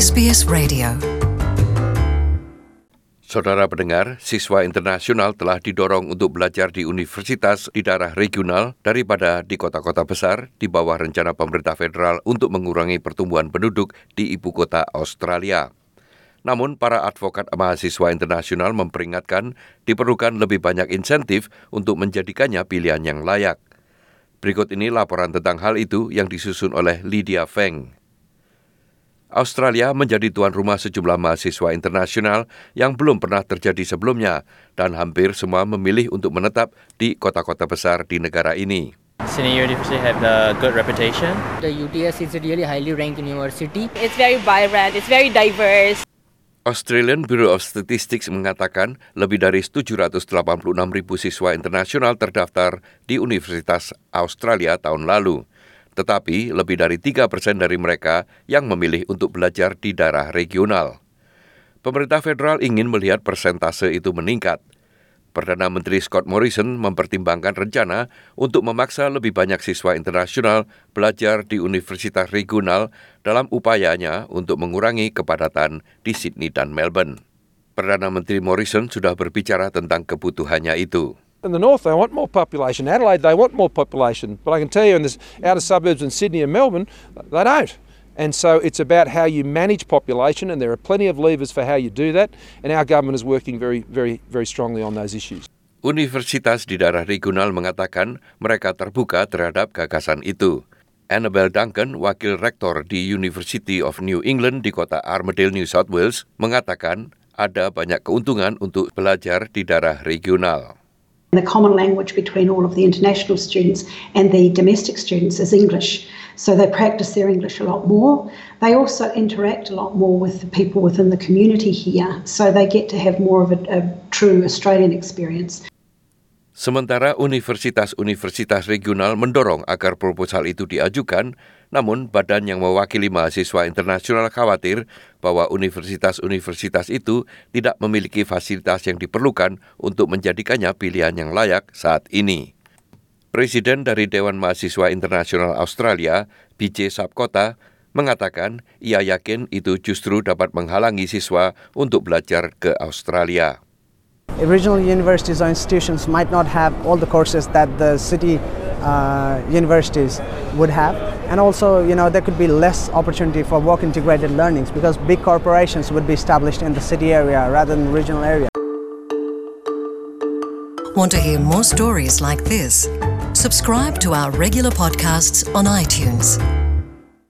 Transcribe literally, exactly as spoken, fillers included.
S B S Radio. Saudara pendengar, siswa internasional telah didorong untuk belajar di universitas di daerah regional daripada di kota-kota besar di bawah rencana pemerintah federal untuk mengurangi pertumbuhan penduduk di ibu kota Australia. Namun, para advokat mahasiswa internasional memperingatkan diperlukan lebih banyak insentif untuk menjadikannya pilihan yang layak. Berikut ini laporan tentang hal itu yang disusun oleh Lydia Feng. Australia menjadi tuan rumah sejumlah mahasiswa internasional yang belum pernah terjadi sebelumnya dan hampir semua memilih untuk menetap di kota-kota besar di negara ini. Sydney University have a good reputation. The U T S is a really highly ranked university. It's very vibrant, it's very diverse. Australian Bureau of Statistics mengatakan lebih dari tujuh ratus delapan puluh enam ribu siswa internasional terdaftar di Universitas Australia tahun lalu. Tetapi lebih dari tiga persen dari mereka yang memilih untuk belajar di daerah regional. Pemerintah federal ingin melihat persentase itu meningkat. Perdana Menteri Scott Morrison mempertimbangkan rencana untuk memaksa lebih banyak siswa internasional belajar di universitas regional dalam upayanya untuk mengurangi kepadatan di Sydney dan Melbourne. Perdana Menteri Morrison sudah berbicara tentang kebutuhannya itu. In the north, they want more population. Adelaide, they want more population. But I can tell you in the outer suburbs in Sydney and Melbourne, they don't. And so it's about how you manage population, and there are plenty of levers for how you do that. And our government is working very, very, very strongly on those issues. Universitas di daerah regional mengatakan mereka terbuka terhadap gagasan itu. Annabel Duncan, wakil rektor di University of New England di kota Armidale, New South Wales, mengatakan ada banyak keuntungan untuk belajar di daerah regional. The common language between all of the international students and the domestic students is English. So they practice their English a lot more. They also interact a lot more with the people within the community here. So they get to have more of a, a true Australian experience. Sementara universitas-universitas regional mendorong agar proposal itu diajukan, namun badan yang mewakili mahasiswa internasional khawatir bahwa universitas-universitas itu tidak memiliki fasilitas yang diperlukan untuk menjadikannya pilihan yang layak saat ini. Presiden dari Dewan Mahasiswa Internasional Australia, B J Sapkota, mengatakan ia yakin itu justru dapat menghalangi siswa untuk belajar ke Australia. Regional universities or institutions might not have all the courses that the city uh, universities would have, and also, you know, there could be less opportunity for work integrated learnings because big corporations would be established in the city area rather than the regional area. Want to hear more stories like this? Subscribe to our regular podcasts on iTunes.